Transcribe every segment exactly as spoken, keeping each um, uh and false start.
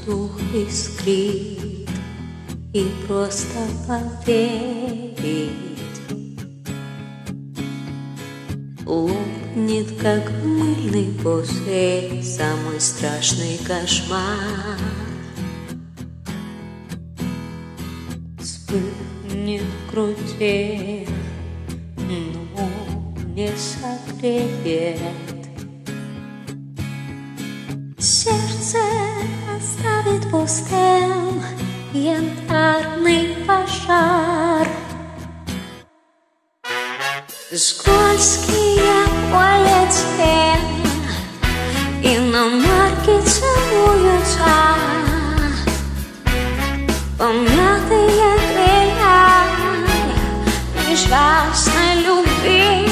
воздух искрит, и просто поверить лопнет, как мыльный после самый страшный кошмар. Вспыхнет в груди, но не согреет. Сердце оставит пустым янтарный пожар. Скользкие улицы, иномарки целуются, помятые крылья несчастной любви.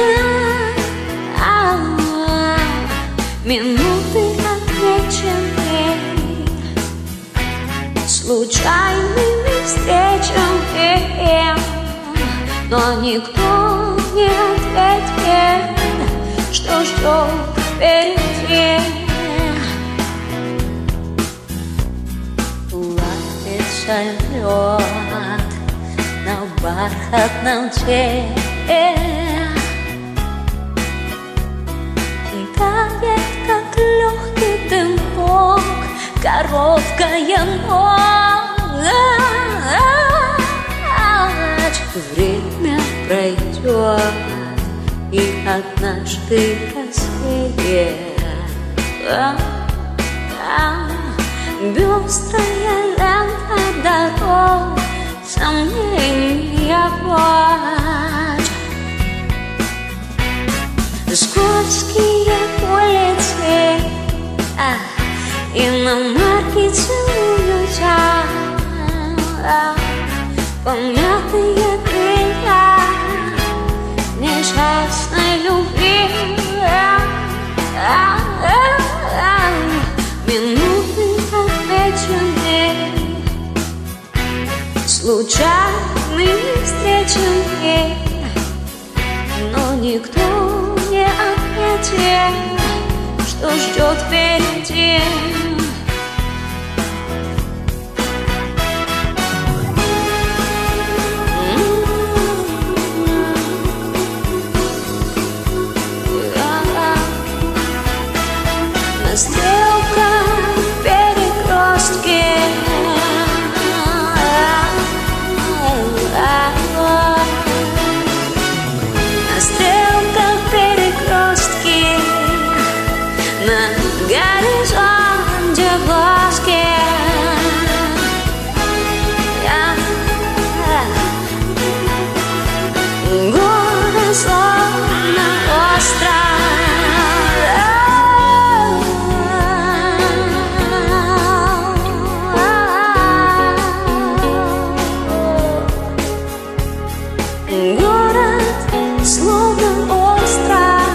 Минуты отмечены случайными встречами, но никто не ответит, что ждет впереди. Плавится лед на бархатном теле, тает, как легкий дымок, короткая ночь. Время пройдет, и однажды рассвет. Быстрая лента дорог, сомнения плачь. Скользкие улицы, а, иномарки целуются, а, помятые крылья несчастной любви. А, а, а, а, минуты отмечены случайными встречами, но никто не ответит, что ждет впереди. На стрелках перекрестке на стрелках перекрестки, на горизонте глазки. Город словно остров, город словно остров.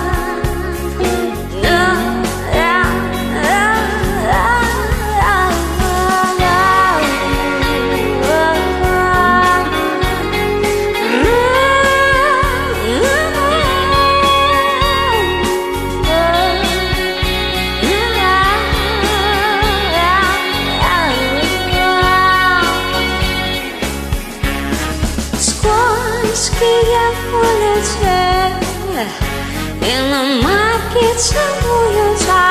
Скользкие улицы, иномарки целуются,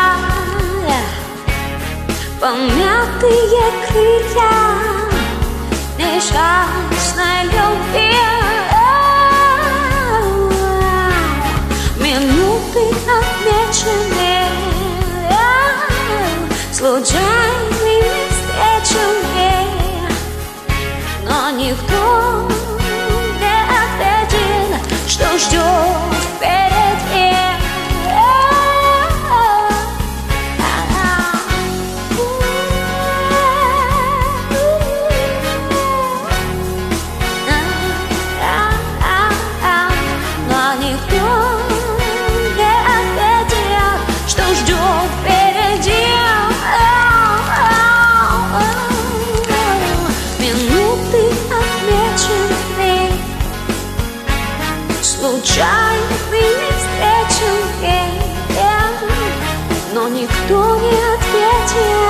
помятые крылья несчастной любви. Минуты отмечены случайными встречами, но никто не ответит, что ждет впереди. Но никто не ответит, что ждет впереди. Минуты отмечены случайными встречами, но никто не ответит,